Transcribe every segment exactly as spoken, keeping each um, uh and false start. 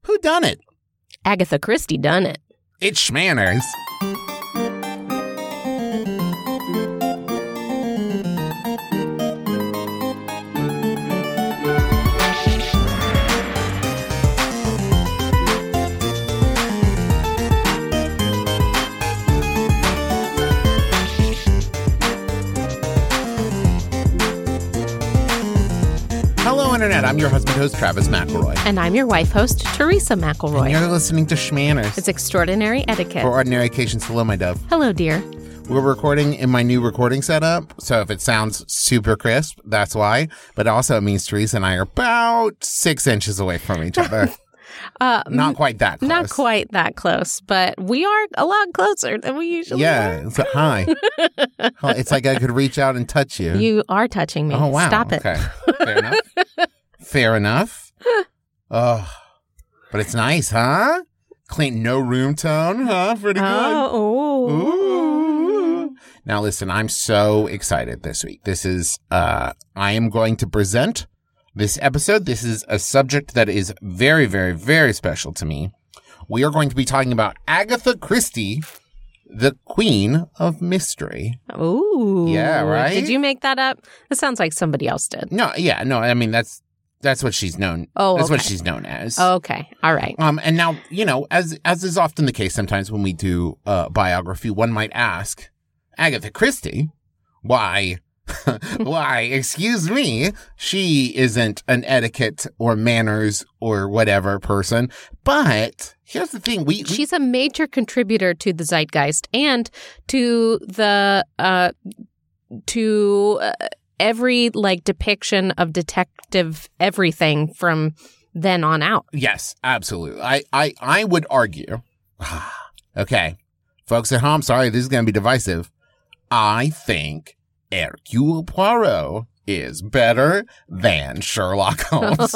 Who done it? Agatha Christie done it. It's Schmanners. Hello, Internet. I'm your husband host, Travis McElroy. And I'm your wife host, Teresa McElroy. And you're listening to Schmanners. It's extraordinary etiquette. For ordinary occasions. Hello, my dove. Hello, dear. We're recording in my new recording setup, so if it sounds super crisp, that's why. But also it means Teresa and I are about six inches away from each other. uh, not quite that close. Not quite that close, but we are a lot closer than we usually yeah, are. It's a, hi. It's like I could reach out and touch you. You are touching me. Oh, wow. Stop it. Okay. Fair enough. Fair enough. Oh, but it's nice, huh? Clean, no room tone, huh? Pretty good. Oh, ooh. Ooh. Now, listen, I'm so excited this week. This is, uh, I am going to present this episode. This is a subject that is very, very, very special to me. We are going to be talking about Agatha Christie, the Queen of Mystery. Ooh. Yeah, right? Did you make that up? That sounds like somebody else did. No, yeah, no, I mean, that's, that's what she's known. Oh, That's okay. what she's known as. Oh, okay. All right. Um, and now, you know, as, as is often the case sometimes when we do a biography, one might ask, Agatha Christie, why, why, excuse me, she isn't an etiquette or manners or whatever person. But here's the thing. We, we She's a major contributor to the zeitgeist and to the, uh, to uh, every, like, depiction of detective everything from then on out. Yes, absolutely. I, I, I would argue, okay, folks at home, sorry, this is going to be divisive. I think Hercule Poirot is better than Sherlock Holmes.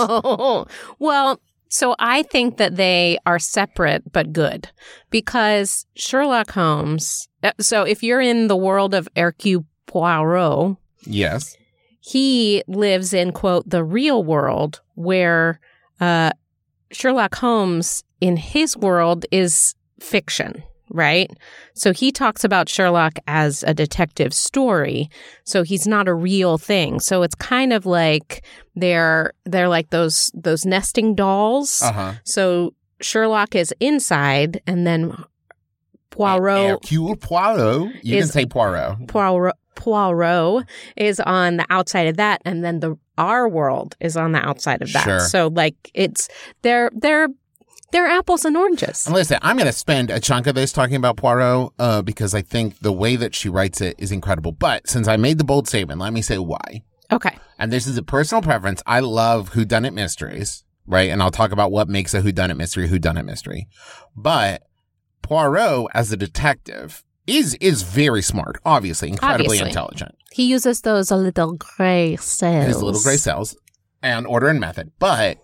Well, so I think that they are separate but good because Sherlock Holmes, so if you're in the world of Hercule Poirot, Yes. he lives in, quote, the real world where uh, Sherlock Holmes in his world is fiction. Right? So he talks about Sherlock as a detective story. So he's not a real thing. So it's kind of like they're they're like those those nesting dolls. Uh-huh. So Sherlock is inside and then Poirot Hercule Poirot. You is- can say Poirot. Poirot Poirot is on the outside of that and then the our world is on the outside of that. Sure. So like it's they're they're They're apples and oranges. And listen, I'm going to spend a chunk of this talking about Poirot uh, because I think the way that she writes it is incredible. But since I made the bold statement, let me say why. Okay. And this is a personal preference. I love whodunit mysteries, right? And I'll talk about what makes a whodunit mystery a whodunit mystery. But Poirot as a detective is is very smart, obviously, incredibly Obviously. intelligent. He uses those little gray cells. His little gray cells and order and method. But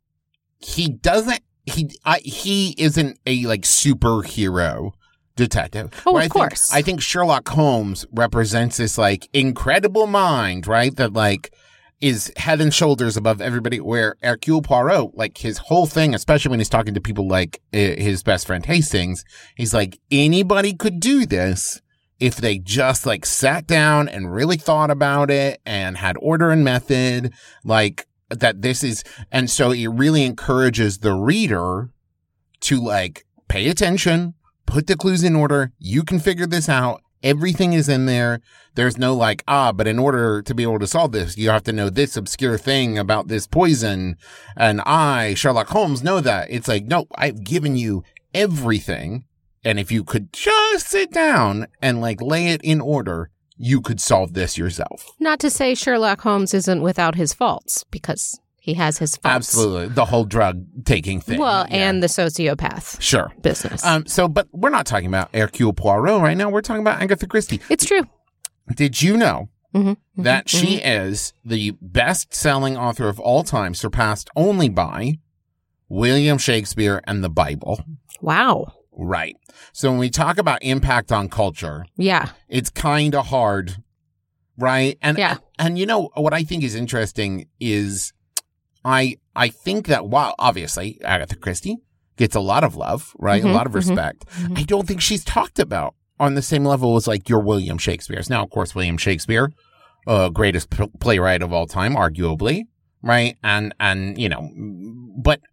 he doesn't He I, he isn't a like superhero detective. Oh, Where of I course. Think, I think Sherlock Holmes represents this like incredible mind, right? That like is head and shoulders above everybody. Where Hercule Poirot, like his whole thing, especially when he's talking to people like uh, his best friend Hastings, he's like anybody could do this if they just like sat down and really thought about it and had order and method, like. That this is, and so it really encourages the reader to like pay attention, put the clues in order. You can figure this out. Everything is in there. There's no like, ah, but in order to be able to solve this, you have to know this obscure thing about this poison. And I, Sherlock Holmes, know that. It's like, no, I've given you everything. And if you could just sit down and like lay it in order, you could solve this yourself. Not to say Sherlock Holmes isn't without his faults, because he has his faults. Absolutely. The whole drug taking thing. Well, Yeah. and the sociopath Sure. business. Um, so, but we're not talking about Hercule Poirot right now. We're talking about Agatha Christie. it's true. Did you know Mm-hmm, mm-hmm, that she mm-hmm. is the best-selling author of all time, surpassed only by William Shakespeare and the Bible? Wow. Right. So when we talk about impact on culture, Yeah. it's kind of hard, right? And Yeah. and you know what I think is interesting is I I think that while obviously Agatha Christie gets a lot of love, right? Mm-hmm, a lot of mm-hmm, respect. mm-hmm. I don't think she's talked about on the same level as like your William Shakespeare's. Now, of course, William Shakespeare, uh, greatest p- playwright of all time, arguably, right? And, and, you know, but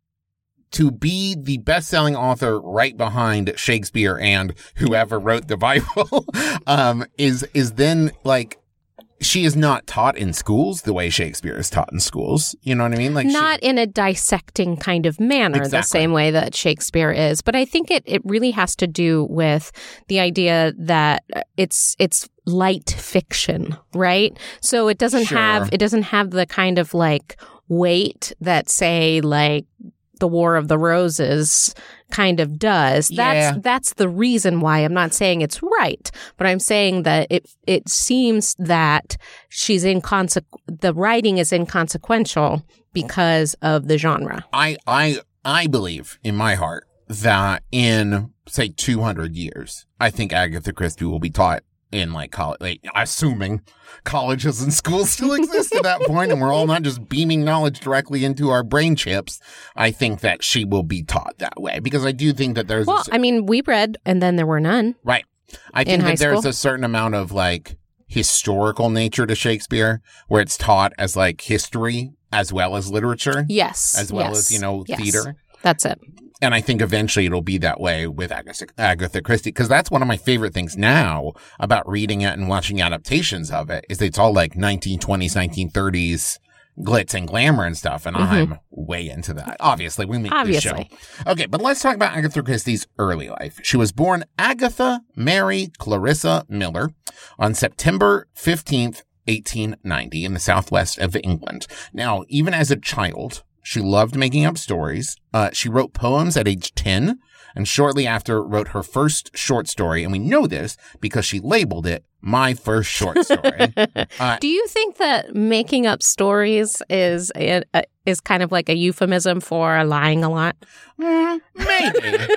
to be the best-selling author right behind Shakespeare and whoever wrote the Bible, um, is, is then like, she is not taught in schools the way Shakespeare is taught in schools. You know what I mean? Like Not she, in a dissecting kind of manner, Exactly. the same way that Shakespeare is. But I think it, it really has to do with the idea that it's it's light fiction, right? So it doesn't Sure. have it doesn't have the kind of like weight that, say, like the War of the Roses kind of does. Yeah. That's that's the reason why. I'm not saying it's right, but I'm saying that it it seems that she's inconse- the writing is inconsequential because of the genre. I, I, I believe in my heart that in, say, two hundred years, I think Agatha Christie will be taught in like college, like, assuming colleges and schools still exist at that point, and we're all not just beaming knowledge directly into our brain chips. I think that she will be taught that way because I do think that there's, Well, a, I mean, we read And Then There Were None. right. I in think high that there's school. a certain amount of like historical nature to Shakespeare where it's taught as like history as well as literature, Yes. as well yes, as, you know, yes. theater. That's it. And I think eventually it'll be that way with Agatha, Agatha Christie, because that's one of my favorite things now about reading it and watching adaptations of it is it's all like nineteen twenties, nineteen thirties glitz and glamour and stuff. And Mm-hmm. I'm way into that. Obviously, we make Obviously. this show. Okay, but let's talk about Agatha Christie's early life. She was born Agatha Mary Clarissa Miller on September fifteenth, eighteen ninety in the southwest of England. Now, even as a child, she loved making up stories. Uh, she wrote poems at age ten and shortly after wrote her first short story. And we know this because she labeled it My First Short Story. uh, Do you think that making up stories is a, a, is kind of like a euphemism for lying a lot? mm, maybe.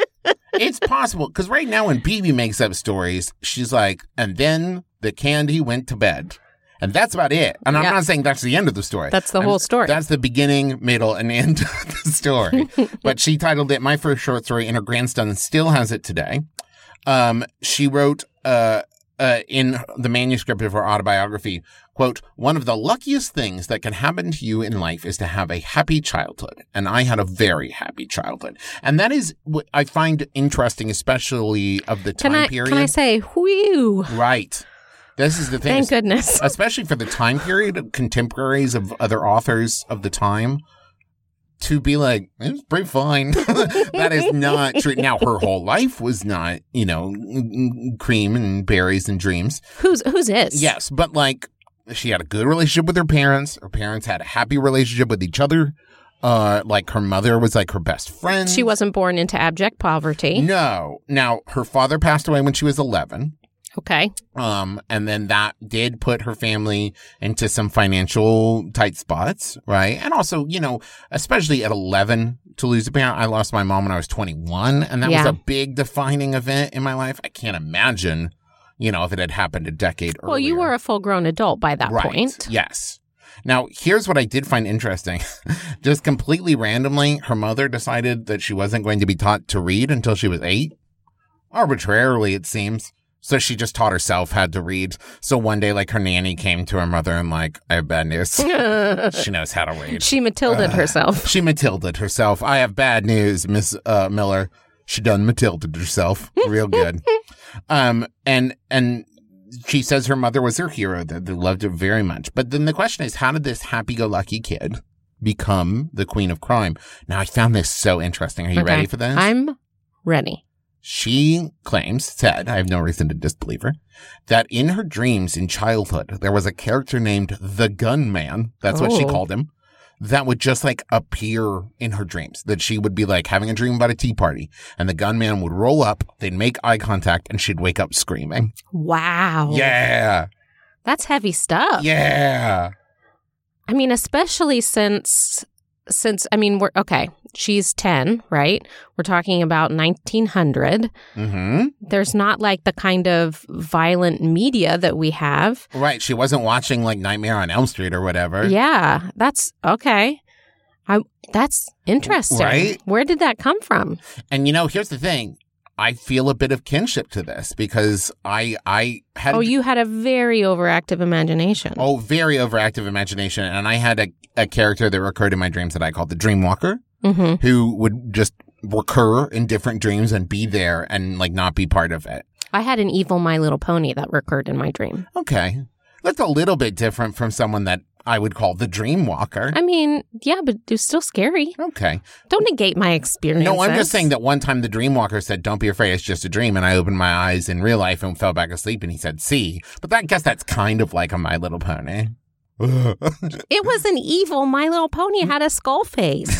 It's possible. Because right now when Bibi makes up stories, she's like, and then the candy went to bed. And that's about it. And I'm Yeah. not saying that's the end of the story. That's the I'm- whole story. That's the beginning, middle, and end of the story. But she titled it My First Short Story, and her grandson still has it today. Um, she wrote uh, uh, in the manuscript of her autobiography, quote, one of the luckiest things that can happen to you in life is to have a happy childhood. And I had a very happy childhood. And that is what I find interesting, especially of the Can time I period. can I say whew? Right. This is the thing. Thank goodness. Especially for the time period of contemporaries of other authors of the time, to be like, it was pretty fine. That is not true. Now, her whole life was not, you know, cream and berries and dreams. Who's whose is? Yes, but like, she had a good relationship with her parents. Her parents had a happy relationship with each other. Uh, like, her mother was like her best friend. She wasn't born into abject poverty. No. Now, her father passed away when she was eleven. Okay. Um, and then that did put her family into some financial tight spots, right? And also, you know, especially at eleven to lose a parent. I lost my mom when I was twenty-one, and that Yeah. was a big defining event in my life. I can't imagine, you know, if it had happened a decade earlier. Well, you were a full-grown adult by that right. point. Yes. Now, here's what I did find interesting. Just completely randomly, her mother decided that she wasn't going to be taught to read until she was eight. Arbitrarily, it seems. So she just taught herself how to read. So one day, like, her nanny came to her mother and like, I have bad news. She knows how to read. She Matilda'd Uh, herself. She Matilda'd herself. I have bad news, Miss uh, Miller. She done Matilda'd herself. Real good. um, and, and she says her mother was her hero, that they loved her very much. But then the question is, how did this happy-go-lucky kid become the queen of crime? Now, I found this so interesting. Are you Okay. ready for this? I'm ready. She claims, said, I have no reason to disbelieve her, that in her dreams in childhood, there was a character named the Gunman, that's what she Oh. called him, that would just like appear in her dreams. That she would be like having a dream about a tea party, and the gunman would roll up, they'd make eye contact, and she'd wake up screaming. Wow. Yeah. That's heavy stuff. Yeah. I mean, especially since since, I mean, we're, okay, she's ten, right? We're talking about nineteen hundred. Mm-hmm. There's not like the kind of violent media that we have. Right. She wasn't watching like Nightmare on Elm Street or whatever. Yeah, that's okay. I, that's interesting. Right? Where did that come from? And, you know, here's the thing. I feel a bit of kinship to this because I I had Oh, you had a very overactive imagination. oh very overactive imagination, and I had a, a character that recurred in my dreams that I called the Dreamwalker, Mm-hmm. who would just recur in different dreams and be there and like not be part of it. I had an evil My Little Pony that recurred in my dream. Okay, that's a little bit different from someone that I would call the Dreamwalker. I mean, yeah, but it's still scary. Okay. Don't negate my experience. No, I'm just saying that one time the Dreamwalker said, "Don't be afraid, it's just a dream." And I opened my eyes in real life and fell back asleep, and he said, "See." But that, I guess that's kind of like a My Little Pony. It was an evil My Little Pony. It had a skull face.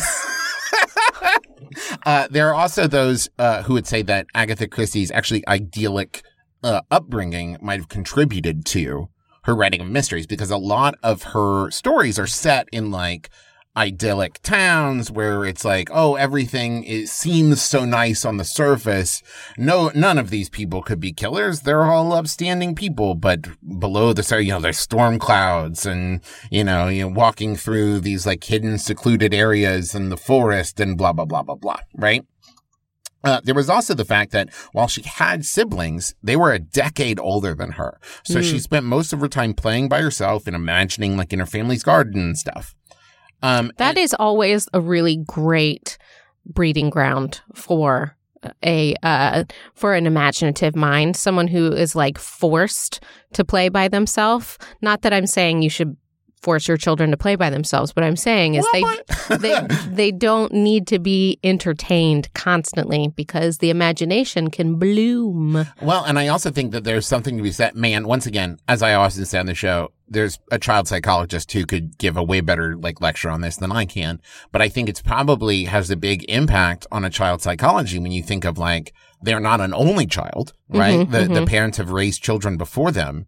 uh, there are also those uh, who would say that Agatha Christie's actually idyllic uh, upbringing might have contributed to her writing of mysteries, because a lot of her stories are set in like idyllic towns where it's like, oh, everything is, seems so nice on the surface. No, none of these people could be killers. They're all upstanding people, but below the surface, you know, there's storm clouds and, you know, you know, walking through these like hidden, secluded areas in the forest and blah, blah, blah, blah, blah, right? Uh, there was also the fact that while she had siblings, they were a decade older than her. So mm. she spent most of her time playing by herself and imagining like in her family's garden and stuff. Um, that and- is always a really great breeding ground for a uh, for an imaginative mind, someone who is like forced to play by themselves. Not that I'm saying you should force your children to play by themselves. What I'm saying is well, they they they don't need to be entertained constantly because the imagination can bloom. Well, and I also think that there's something to be said. Man, once again, as I often say on the show, there's a child psychologist who could give a way better like lecture on this than I can. But I think it's probably has a big impact on a child's psychology when you think of like they're not an only child, right? Mm-hmm, the mm-hmm. the parents have raised children before them,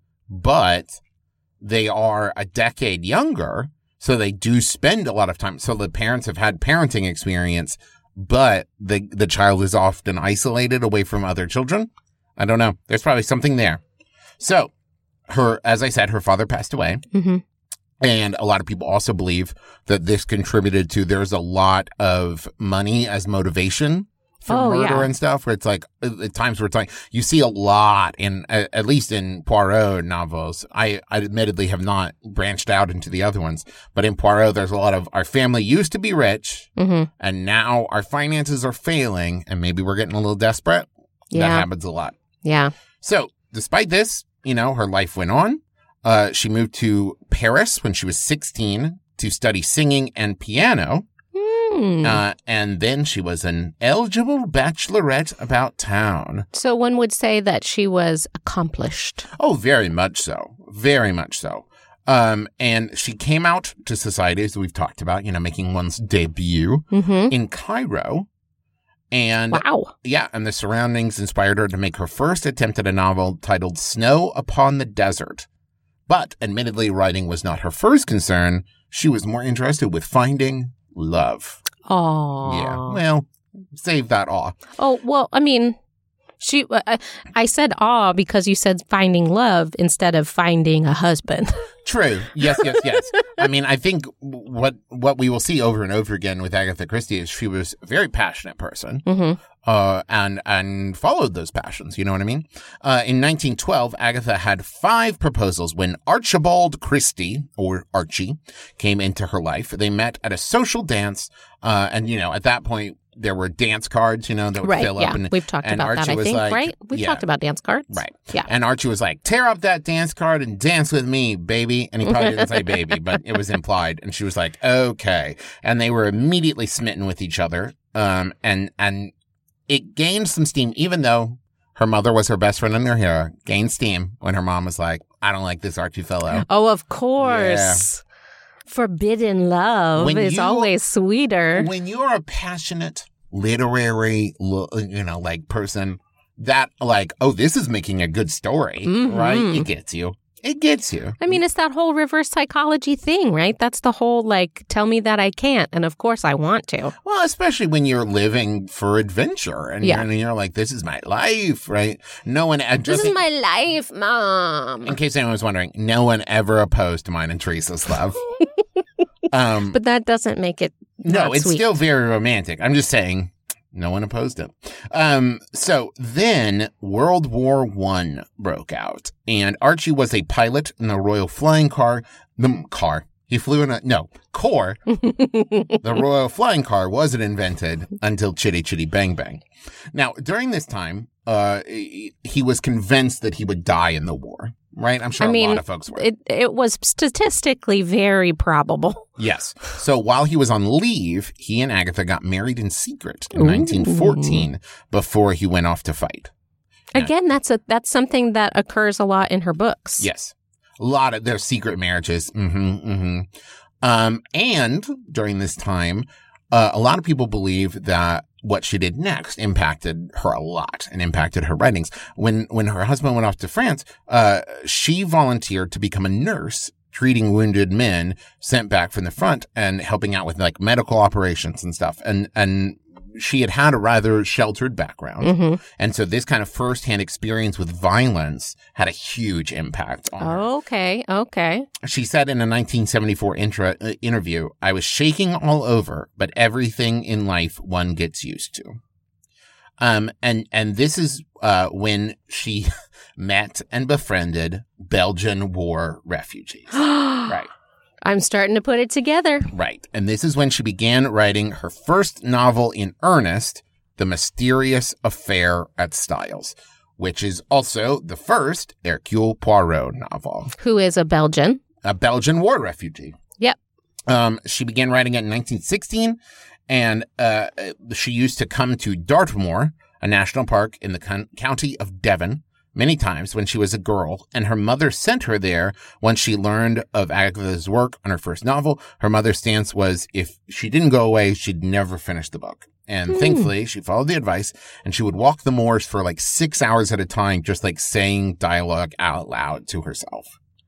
but they are a decade younger, so they do spend a lot of time. So the parents have had parenting experience, but the the child is often isolated away from other children. I don't know. There's probably something there. So her, as I said, her father passed away. Mm-hmm. And a lot of people also believe that this contributed to there's a lot of money as motivation for oh, murder yeah. and stuff, where it's like at times where it's like you see a lot in at least in Poirot novels. I, I admittedly have not branched out into the other ones, but in Poirot there's a lot of our family used to be rich mm-hmm. and now our finances are failing and maybe we're getting a little desperate. Yeah. That happens a lot. Yeah. So despite this, you know, her life went on. Uh, she moved to Paris when she was sixteen to study singing and piano. Mm. Uh, and then she was an eligible bachelorette about town. So one would say that she was accomplished. Oh, very much so. Very much so. Um, and she came out to society, as we've talked about, you know, making one's debut Mm-hmm. in Cairo. And Wow. yeah, and the surroundings inspired her to make her first attempt at a novel titled Snow Upon the Desert. But admittedly, writing was not her first concern. She was more interested with finding love. Oh. Yeah. Well, save that awe. Oh, well, I mean, she. Uh, I said awe because you said finding love instead of finding a husband. True. Yes, yes, yes. I mean, I think what what we will see over and over again with Agatha Christie is she was a very passionate person. Mm-hmm. Uh, and and followed those passions. You know what I mean? Uh, in nineteen twelve, Agatha had five proposals when Archibald Christie, or Archie, came into her life. They met at a social dance, uh, and you know, at that point, there were dance cards, you know, that would Right, fill yeah. up. And, We've talked and about Archie that, I was think, like, right? We've yeah, talked about dance cards. Right. Yeah. And Archie was like, tear up that dance card and dance with me, baby. And he probably didn't say baby, but it was implied. And she was like, okay. And they were immediately smitten with each other. Um, and, and it gained some steam, even though her mother was her best friend and her hero, gained steam when her mom was like, I don't like this Archie fellow. Oh, of course. Yeah. Forbidden love When is you- always sweeter. When you're a passionate literary, lo- you know, like person that like, oh, this is making a good story, Mhm. right? It gets you. It gets you. I mean, it's that whole reverse psychology thing, right? That's the whole, like, tell me that I can't. And of course I want to. Well, especially when you're living for adventure and, Yeah. you're, and you're like, this is my life, right? No one, This just is my life, Mom. in case anyone was wondering, no one ever opposed mine and Teresa's love. um, But that doesn't make it no, not it's sweet. still very romantic. I'm just saying, no one opposed it. Um, so then World War One broke out, and Archie was a pilot in the Royal Flying Car. The car. He flew in a, no, Corps. The Royal Flying Car wasn't invented until Chitty Chitty Bang Bang. Now, during this time, uh, he he was convinced that he would die in the war, right? I'm sure I a mean, lot of folks were. It, it was statistically very probable. Yes. So while he was on leave, he and Agatha got married in secret in Ooh. nineteen fourteen before he went off to fight. Yeah. Again, that's a that's something that occurs a lot in her books. Yes. A lot of their secret marriages. Mm-hmm, mm-hmm. Um, and during this time, uh, a lot of people believe that what she did next impacted her a lot and impacted her writings. When when her husband went off to France, uh, she volunteered to become a nurse treating wounded men sent back from the front and helping out with like medical operations and stuff. And and she had had a rather sheltered background. Mm-hmm. And so this kind of firsthand experience with violence had a huge impact on her. Okay, okay. She said in a nineteen seventy-four intra, uh, interview, I was shaking all over, but everything in life one gets used to. Um, and, and this is, uh, when she met and befriended Belgian war refugees. Right. I'm starting to put it together. Right. And this is when she began writing her first novel in earnest, The Mysterious Affair at Styles, which is also the first Hercule Poirot novel. Who is a Belgian. A Belgian war refugee. Yep. Um, she began writing it in nineteen sixteen, and uh, she used to come to Dartmoor, a national park in the con- county of Devon, many times when she was a girl, and her mother sent her there once she learned of Agatha's work on her first novel. Her mother's stance was if she didn't go away, she'd never finish the book. And Hmm. thankfully, she followed the advice, and she would walk the moors for like six hours at a time, just like saying dialogue out loud to herself.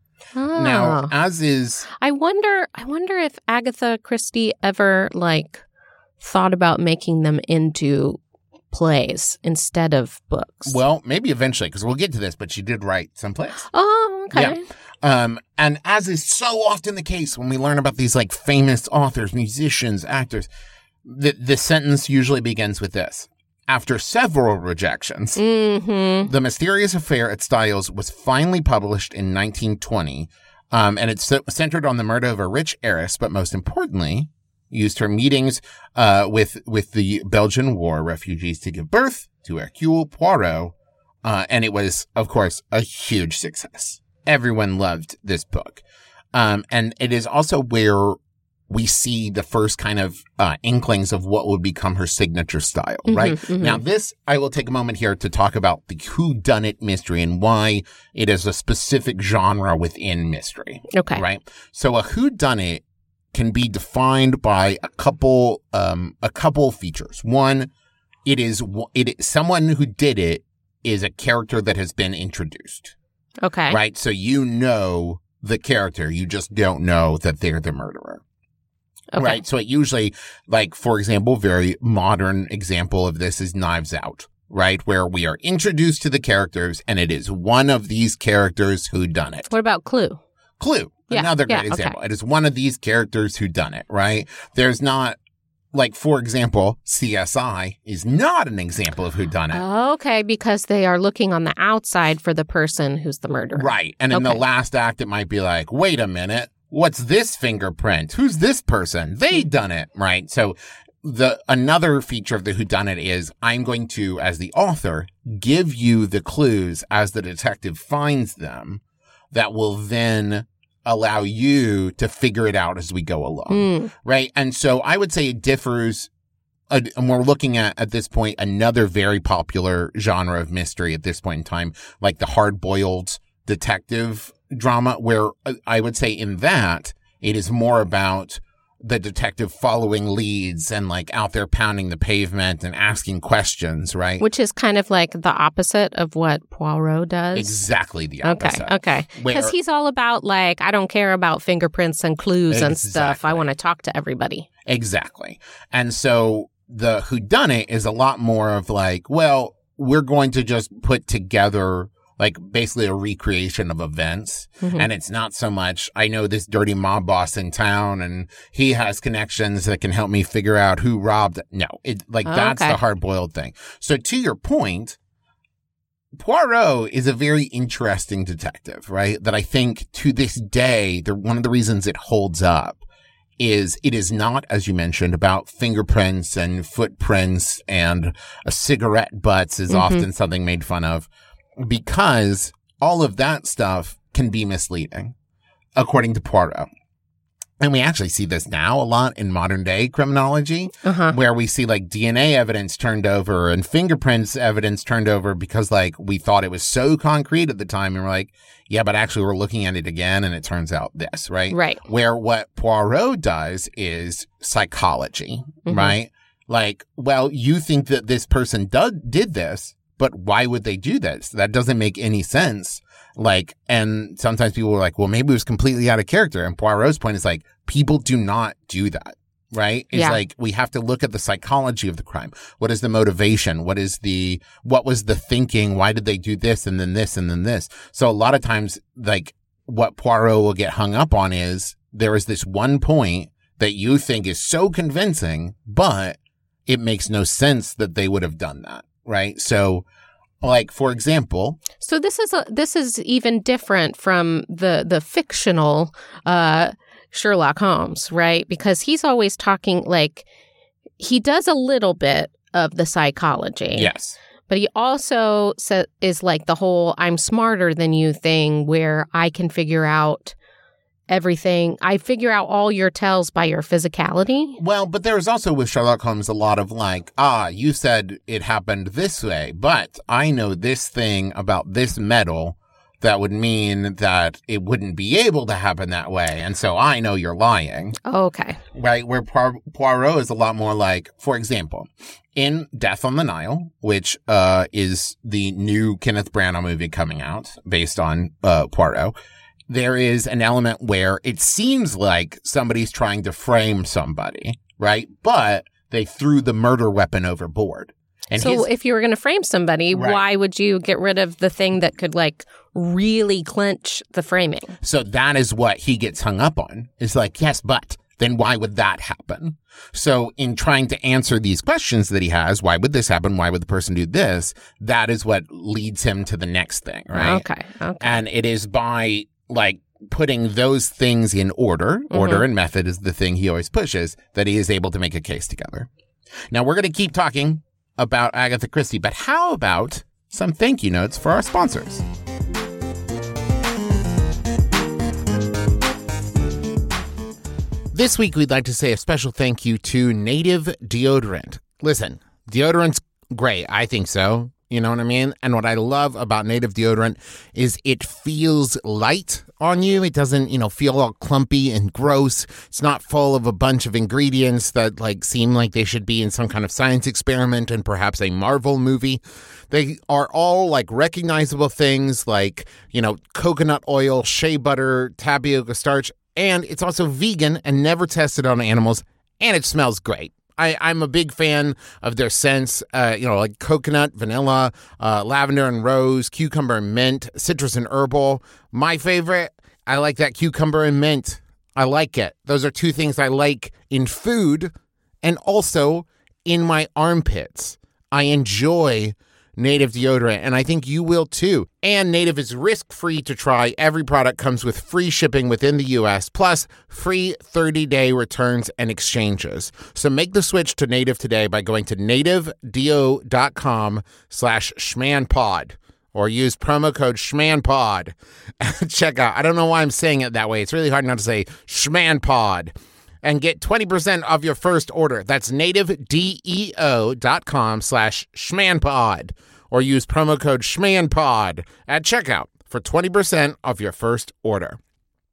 Ah. Now, as is... I wonder I wonder if Agatha Christie ever like thought about making them into plays instead of books. Well, maybe eventually, because we'll get to this, but she did write some plays. Oh, okay. Yeah. Um, and as is so often the case when we learn about these like famous authors, musicians, actors, the, the sentence usually begins with this. After several rejections, Mm-hmm. The Mysterious Affair at Styles was finally published in nineteen twenty, um, and it's so- centered on the murder of a rich heiress, but most importantly, used her meetings uh, with with the Belgian war refugees to give birth to Hercule Poirot, uh, and it was, of course, a huge success. Everyone loved this book, um, and it is also where we see the first kind of uh, inklings of what would become her signature style, Mhm, right? mhm. Now, this, I will take a moment here to talk about the whodunit mystery and why it is a specific genre within mystery, Okay. right? So a whodunit can be defined by a couple, um, a couple features. One, it is, it is someone who did it is a character that has been introduced, Okay. right? So you know the character, you just don't know that they're the murderer. Okay. Right. So it usually, like, for example, very modern example of this is Knives Out, right? Where we are introduced to the characters and it is one of these characters who done it. What about Clue? Clue, Yeah, another yeah, great okay. example. It is one of these characters who done it, right? There's not, like, for example, C S I is not an example of who done it. Okay, because they are looking on the outside for the person who's the murderer. Right. And in the Okay. last act, it might be like, wait a minute. What's this fingerprint? Who's this person? They done it, right? So the another feature of the whodunit is I'm going to, as the author, give you the clues as the detective finds them that will then allow you to figure it out as we go along, Mm. right? And so I would say it differs. Uh, and we're looking at, at this point, another very popular genre of mystery at this point in time, like the hard-boiled detective drama, where uh, I would say in that it is more about the detective following leads and like out there pounding the pavement and asking questions, right? Which is kind of like the opposite of what Poirot does. Exactly the opposite. Okay, okay. Because he's all about like, I don't care about fingerprints and clues exactly. and stuff. I want to talk to everybody. Exactly. And so the whodunit is a lot more of like, well, we're going to just put together like basically a recreation of events. Mm-hmm. And it's not so much, I know this dirty mob boss in town and he has connections that can help me figure out who robbed. No, it like oh, that's okay. the hard boiled thing. So to your point, Poirot is a very interesting detective, right? That I think to this day, the, one of the reasons it holds up is it is not, as you mentioned, about fingerprints and footprints and a cigarette butts is mm-hmm. often something made fun of. Because all of that stuff can be misleading, according to Poirot. And we actually see this now a lot in modern day criminology, uh-huh. where we see like D N A evidence turned over and fingerprints evidence turned over because like we thought it was so concrete at the time. And we're like, yeah, but actually we're looking at it again and it turns out this, right? Right. Where what Poirot does is psychology, mm-hmm. right? Like, well, you think that this person do- did this. But why would they do this? That doesn't make any sense. Like, and sometimes people were like, well, maybe it was completely out of character. And Poirot's point is like, people do not do that, right? It's yeah. like, we have to look at the psychology of the crime. What is the motivation? What is the, what was the thinking? Why did they do this and then this and then this? So a lot of times, like, what Poirot will get hung up on is there is this one point that you think is so convincing, but it makes no sense that they would have done that. Right. So like, for example. So this is a, this is even different from the the fictional uh, Sherlock Holmes. Right. Because he's always talking like he does a little bit of the psychology. Yes. But he also sa- is like the whole I'm smarter than you thing where I can figure out everything. I figure out all your tells by your physicality. Well, but there is also with Sherlock Holmes a lot of like, ah, you said it happened this way, but I know this thing about this metal that would mean that it wouldn't be able to happen that way. And so I know you're lying. Okay. Right? Where Poirot is a lot more like, for example, in Death on the Nile, which uh, is the new Kenneth Branagh movie coming out based on uh, Poirot, there is an element where it seems like somebody's trying to frame somebody, right? But they threw the murder weapon overboard. And so his, if you were going to frame somebody, right. why would you get rid of the thing that could like really clinch the framing? So that is what he gets hung up on. It's like, yes, but then why would that happen? So in trying to answer these questions that he has, why would this happen? Why would the person do this? That is what leads him to the next thing, right? Okay. Okay. And it is by like putting those things in order, mm-hmm. order and method is the thing he always pushes, that he is able to make a case together. Now we're going to keep talking about Agatha Christie, but how about some thank you notes for our sponsors? This week, we'd like to say a special thank you to Native Deodorant. Listen, deodorant's great. I think so. You know what I mean? And what I love about Native Deodorant is it feels light on you. It doesn't, you know, feel all clumpy and gross. It's not full of a bunch of ingredients that like seem like they should be in some kind of science experiment and perhaps a Marvel movie. They are all like recognizable things like, you know, coconut oil, shea butter, tapioca starch, and it's also vegan and never tested on animals, and it smells great. I, I'm a big fan of their scents, uh, you know, like coconut, vanilla, uh, lavender and rose, cucumber and mint, citrus and herbal. My favorite, I like that cucumber and mint. I like it. Those are two things I like in food and also in my armpits. I enjoy Native deodorant, and I think you will too. And Native is risk-free to try. Every product comes with free shipping within the U S, plus free thirty-day returns and exchanges. So make the switch to Native today by going to nativedeo.com slash schmanpod or use promo code schmanpod. Check out. I don't know why I'm saying it that way. It's really hard not to say schmanpod. And get twenty percent off your first order. That's nativedeo.com slash schmanpod. Or use promo code schmanpod at checkout for twenty percent off your first order.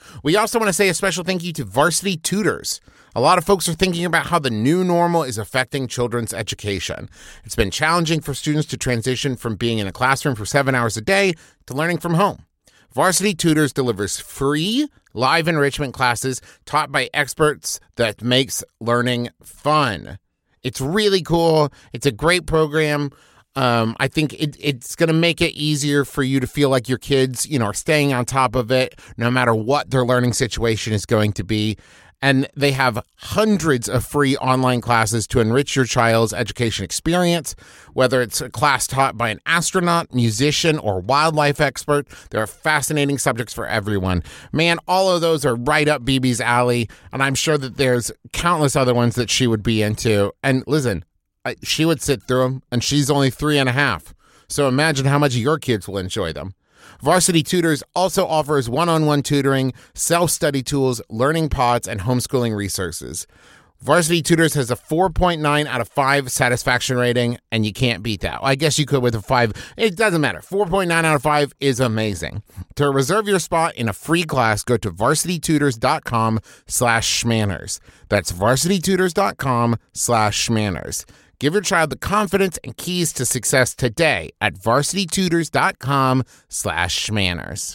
We also want to say a special thank you to Varsity Tutors. A lot of folks are thinking about how the new normal is affecting children's education. It's been challenging for students to transition from being in a classroom for seven hours a day to learning from home. Varsity Tutors delivers free live enrichment classes taught by experts that makes learning fun. It's really cool. It's a great program. Um, I think it, it's going to make it easier for you to feel like your kids, you know, are staying on top of it, no matter what their learning situation is going to be. And they have hundreds of free online classes to enrich your child's education experience, whether it's a class taught by an astronaut, musician, or wildlife expert. There are fascinating subjects for everyone. Man, all of those are right up B B's alley, and I'm sure that there's countless other ones that she would be into. And listen, I, she would sit through them, and she's only three and a half. So imagine how much your kids will enjoy them. Varsity Tutors also offers one-on-one tutoring, self-study tools, learning pods, and homeschooling resources. Varsity Tutors has a four point nine out of five satisfaction rating, and you can't beat that. I guess you could with a five. It doesn't matter. four point nine out of five is amazing. To reserve your spot in a free class, go to varsitytutors.com slash schmanners. That's varsitytutors.com slash schmanners. Give your child the confidence and keys to success today at varsitytutors.com slash schmanners.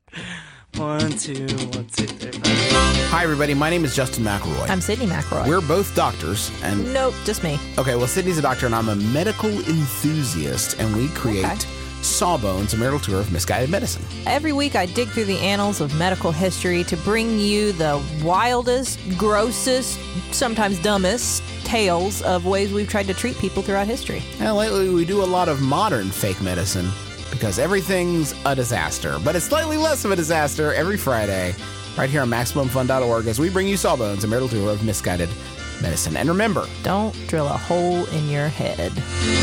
One, two, one, two, three, five. Hi, everybody. My name is Justin McElroy. I'm Sydney McElroy. We're both doctors. and Nope, just me. Okay, well, Sydney's a doctor, and I'm a medical enthusiast, and we create Okay. Sawbones, a marital tour of misguided medicine. Every week I dig through the annals of medical history to bring you the wildest, grossest, sometimes dumbest tales of ways we've tried to treat people throughout history. And lately, we do a lot of modern fake medicine because everything's a disaster. But it's slightly less of a disaster every Friday right here on Maximum Fun dot org as we bring you Sawbones, a marital tour of misguided medicine. And remember, Don't drill a hole in your head.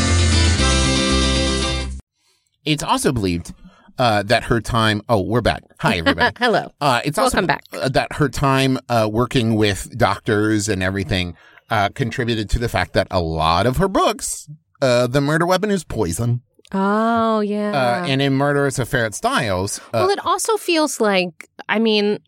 It's also believed uh, that her time... Oh, we're back. Hi, everybody. Hello. Uh, it's also Welcome back. uh, that her time uh, working with doctors and everything uh, contributed to the fact that a lot of her books, uh, the murder weapon is poison. Oh, yeah. Uh, and in Murderous Affair at Styles... Uh, well, it also feels like, I mean,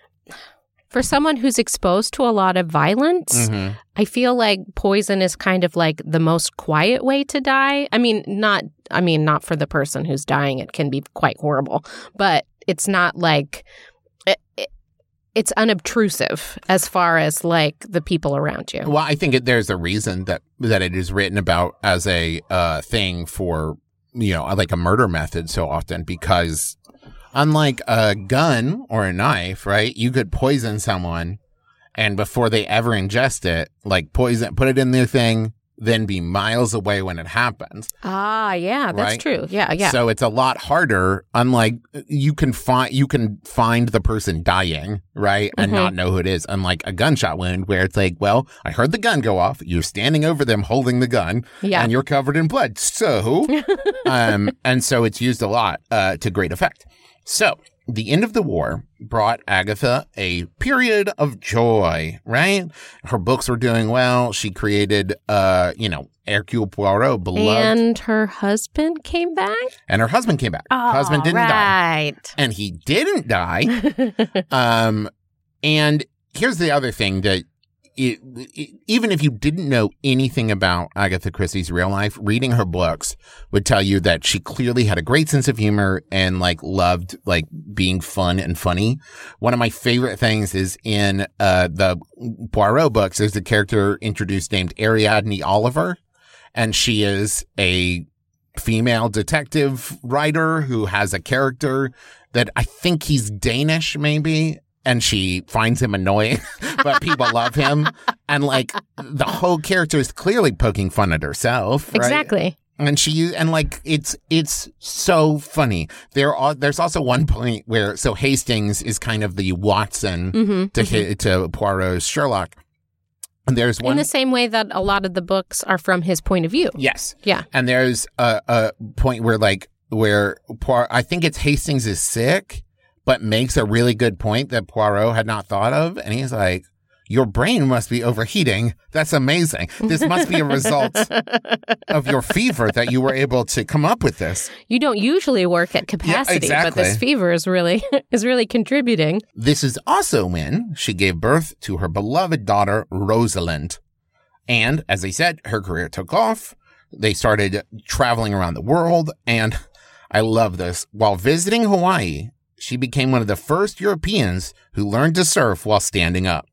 for someone who's exposed to a lot of violence, mhm. I feel like poison is kind of like the most quiet way to die. I mean, not, I mean, not for the person who's dying. It can be quite horrible, but it's not like, it, it, it's unobtrusive as far as like the people around you. Well, I think it, there's a reason that, that it is written about as a uh, thing for, you know, like a murder method so often, because unlike a gun or a knife, right, you could poison someone and before they ever ingest it, like poison, put it in their thing, then be miles away when it happens. Ah, yeah, that's Right? true. Yeah, yeah. So it's a lot harder. Unlike you can find you can find the person dying, right, and Mhm. not know who it is. Unlike a gunshot wound, where it's like, well, I heard the gun go off. You're standing over them holding the gun, Yeah. and you're covered in blood. So, um, and so it's used a lot uh, to great effect. So the end of the war brought Agatha a period of joy, right? Her books were doing well. She created, uh, you know, Hercule Poirot, beloved. And her husband came back? And her husband came back. Oh, husband didn't die. right. And he didn't die. um, and here's the other thing that it, it, even if you didn't know anything about Agatha Christie's real life, reading her books would tell you that she clearly had a great sense of humor and like loved like being fun and funny. One of my favorite things is in uh, the Poirot books, there's a character introduced named Ariadne Oliver, and she is a female detective writer who has a character that I think he's Danish, maybe. And she finds him annoying, but people love him. And like the whole character is clearly poking fun at herself. Right? Exactly. And she, and like, it's, it's so funny. There are, there's also one point where, so Hastings is kind of the Watson Mm-hmm, to, mm-hmm. to Poirot's Sherlock. And there's one. In the same way that a lot of the books are from his point of view. Yes. Yeah. And there's a, a point where like, where Poirot, I think it's Hastings is sick, but makes a really good point that Poirot had not thought of. And he's like, your brain must be overheating. That's amazing. This must be a result of your fever that you were able to come up with this. You don't usually work at capacity, yeah, exactly. but this fever is really is really contributing. This is also when she gave birth to her beloved daughter, Rosalind. And as I said, her career took off. They started traveling around the world. And I love this. While visiting Hawaii, she became one of the first Europeans who learned to surf while standing up.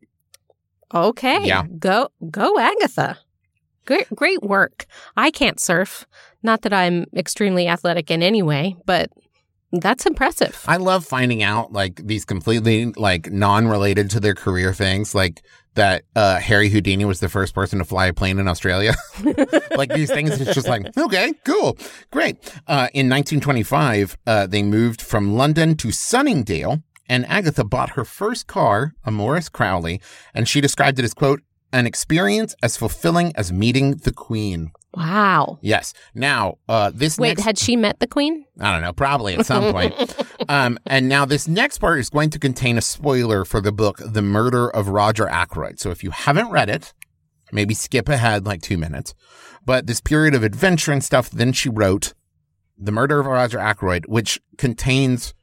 Okay. Yeah. Go, go, Agatha. Great, great work. I can't surf. Not that I'm extremely athletic in any way, but that's impressive. I love finding out like these completely like non-related to their career things, like that uh, Harry Houdini was the first person to fly a plane in Australia. Like these things, it's just like, okay, cool, great. Uh, in nineteen twenty-five, uh, they moved from London to Sunningdale. And Agatha bought her first car, a Morris Crowley, and she described it as, quote, an experience as fulfilling as meeting the Queen. Wow. Yes. Now, uh, this Wait, next... had she met the Queen? I don't know, probably at some point. um, and now this next part is going to contain a spoiler for the book, The Murder of Roger Ackroyd. So if you haven't read it, maybe skip ahead like two minutes. But this period of adventure and stuff, then she wrote The Murder of Roger Ackroyd, which contains...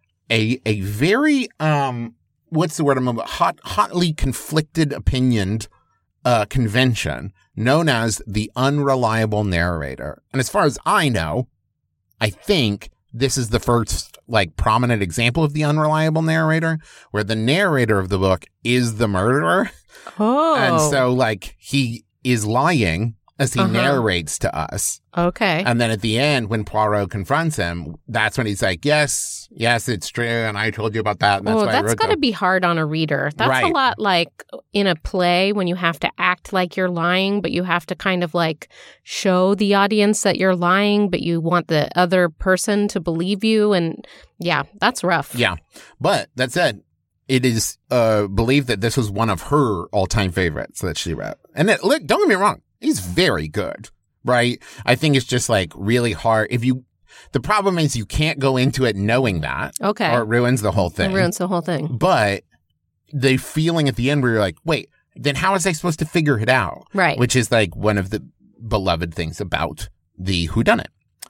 A a very um what's the word I'm about hot hotly conflicted opinioned uh convention known as the unreliable narrator. And as far as I know, I think this is the first like prominent example of the unreliable narrator, where the narrator of the book is the murderer. Oh. And so like he is lying as he Uh-huh. narrates to us. Okay. And then at the end, when Poirot confronts him, that's when he's like, yes, yes, it's true. And I told you about that. And that's Oh, why I that's wrote got to them. be hard on a reader. That's Right. a lot like in a play when you have to act like you're lying, but you have to kind of like show the audience that you're lying, but you want the other person to believe you. And yeah, that's rough. Yeah. But that said, it is uh, believed that this was one of her all-time favorites that she wrote. And it, look, don't get me wrong. He's very good, right? I think it's just like really hard. If you, the problem is you can't go into it knowing that. Okay. Or it ruins the whole It thing. ruins the whole thing. But the feeling at the end where you're like, wait, then how was I supposed to figure it out? Right. Which is like one of the beloved things about the whodunit.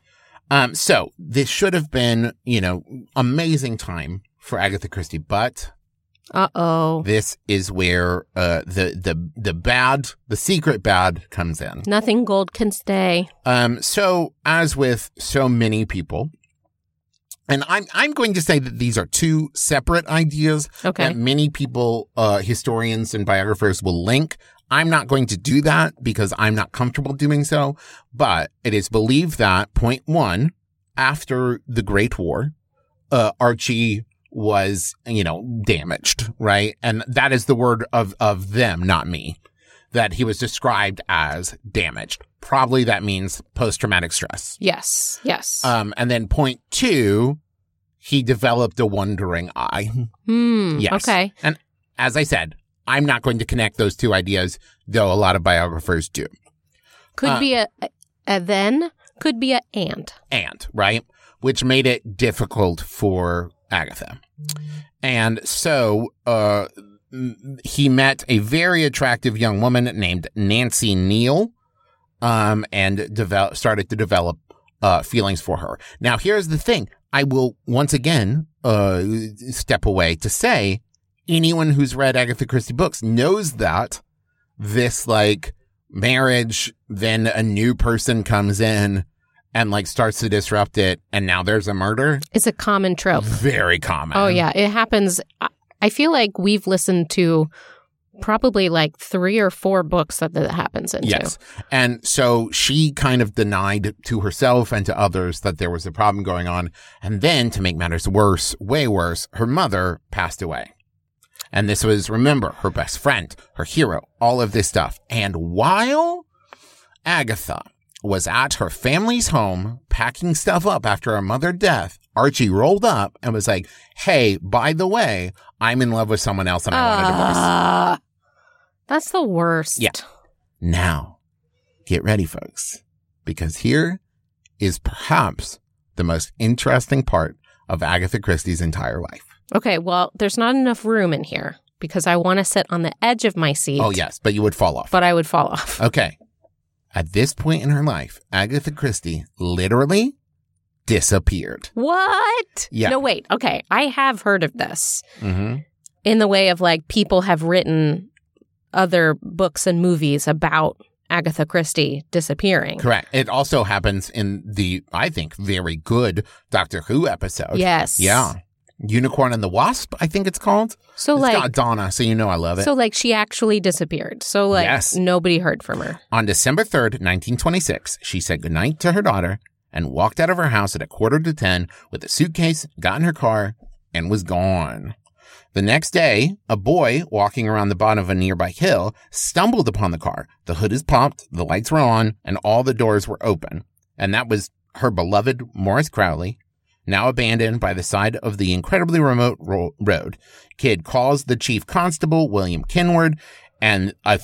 Um, so this should have been, you know, amazing time for Agatha Christie, but Uh-oh. this is where uh, the the the bad, the secret bad comes in. Nothing gold can stay. Um, so as with so many people, and I'm I'm going to say that these are two separate ideas Okay. that many people, uh, historians and biographers will link. I'm not going to do that because I'm not comfortable doing so. But it is believed that point one, after the Great War, uh, Archie was, you know, damaged, right? And that is the word of, of them, not me, that he was described as damaged. Probably that means post-traumatic stress. Yes. Yes. Um, and then point two, he developed a wandering eye. Hmm. Yes. Okay. And as I said, I'm not going to connect those two ideas, though a lot of biographers do. Could uh, be a, a then, could be a and. And, right? Which made it difficult for Agatha. And so uh, he met a very attractive young woman named Nancy Neal um, and develop, started to develop uh, feelings for her. Now, here's the thing. I will once again uh, step away to say anyone who's read Agatha Christie books knows that this like marriage, then a new person comes in and like starts to disrupt it, and now there's a murder. It's a common trope. Very common. Oh, yeah. It happens. I- I feel like we've listened to probably like three or four books that that happens into. Yes. And so she kind of denied to herself and to others that there was a problem going on. And then to make matters worse, way worse, her mother passed away. And this was, remember, her best friend, her hero, all of this stuff. And while Agatha was at her family's home packing stuff up after her mother's death, Archie rolled up and was like, hey, by the way, I'm in love with someone else and I want a divorce. Uh, that's the worst. Yeah. Now, get ready, folks, because here is perhaps the most interesting part of Agatha Christie's entire life. Okay, well, there's not enough room in here because I want to sit on the edge of my seat. Oh, yes, but you would fall off. But I would fall off. Okay. At this point in her life, Agatha Christie literally disappeared. What? Yeah. No, wait. Okay. I have heard of this Mm-hmm. in the way of like people have written other books and movies about Agatha Christie disappearing. Correct. It also happens in the, I think, very good Doctor Who episode. Yes. Yeah. Unicorn and the Wasp, I think it's called. So It's like, got Donna, so you know I love it. so like she actually disappeared. So like Yes. nobody heard from her. On December third, nineteen twenty-six, she said goodnight to her daughter and walked out of her house at a quarter to ten with a suitcase, got in her car, and was gone. The next day, a boy walking around the bottom of a nearby hill stumbled upon the car. The hood is popped, the lights were on, and all the doors were open. And that was her beloved Morris Crowley, now abandoned by the side of the incredibly remote ro- road. Kid calls the chief constable, William Kinward, and a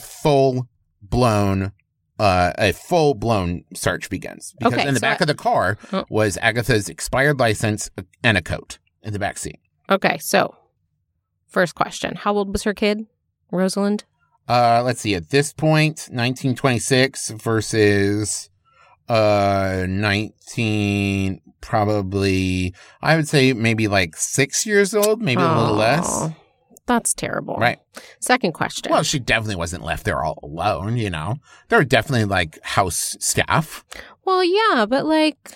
full-blown uh, a full-blown search begins. Because Okay, in the so back I- of the car Oh. was Agatha's expired license and a coat in the back seat. Okay. So first question. How old was her kid, Rosalind? Uh, let's see. At this point, nineteen twenty-six versus uh nineteen, probably. I would say maybe like six years old, maybe a little less. Aw, That's terrible. Right. Second question. Well, she definitely wasn't left there all alone. You know, there were definitely like house staff. Well, yeah, but like,